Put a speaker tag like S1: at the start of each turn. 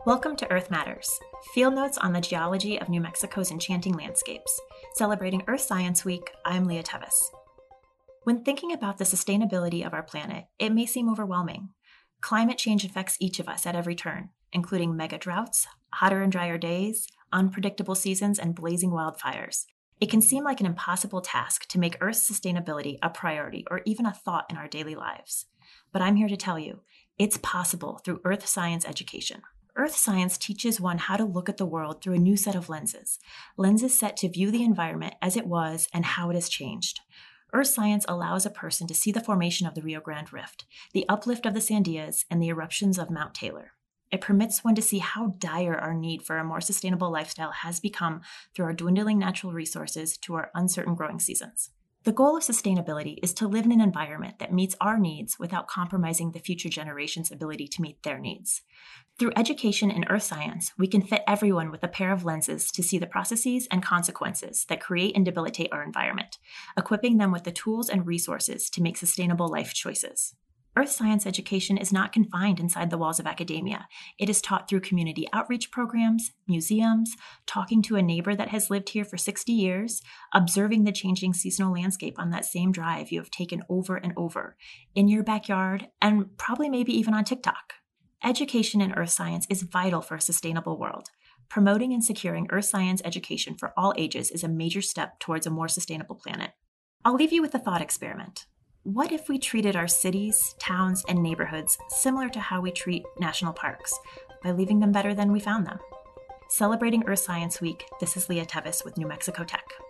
S1: Welcome to Earth Matters, field notes on the geology of New Mexico's enchanting landscapes. Celebrating Earth Science Week, I'm Leah Tevis. When thinking about the sustainability of our planet, it may seem overwhelming. Climate change affects each of us at every turn, including mega droughts, hotter and drier days, unpredictable seasons, and blazing wildfires. It can seem like an impossible task to make Earth's sustainability a priority or even a thought in our daily lives. But I'm here to tell you, it's possible through Earth science education. Earth science teaches one how to look at the world through a new set of lenses set to view the environment as it was and how it has changed. Earth science allows a person to see the formation of the Rio Grande Rift, the uplift of the Sandias, and the eruptions of Mount Taylor. It permits one to see how dire our need for a more sustainable lifestyle has become through our dwindling natural resources to our uncertain growing seasons. The goal of sustainability is to live in an environment that meets our needs without compromising the future generations' ability to meet their needs. Through education in earth science, we can fit everyone with a pair of lenses to see the processes and consequences that create and debilitate our environment, equipping them with the tools and resources to make sustainable life choices. Earth science education is not confined inside the walls of academia. It is taught through community outreach programs, museums, talking to a neighbor that has lived here for 60 years, observing the changing seasonal landscape on that same drive you have taken over and over, in your backyard, and probably maybe even on TikTok. Education in earth science is vital for a sustainable world. Promoting and securing earth science education for all ages is a major step towards a more sustainable planet. I'll leave you with a thought experiment. What if we treated our cities, towns, and neighborhoods similar to how we treat national parks, by leaving them better than we found them? Celebrating Earth Science Week, this is Leah Tevis with New Mexico Tech.